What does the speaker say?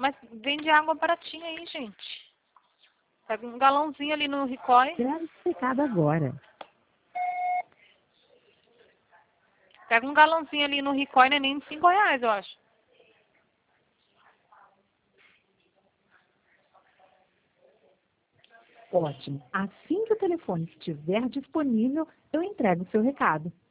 Mas vende água baratinha aí, gente. Pega um galãozinho ali no Ricói. Grave esse recado agora. Pega um galãozinho ali no Ricói, não é nem de R$5, eu acho. Ótimo. Assim que o telefone estiver disponível, eu entrego o seu recado.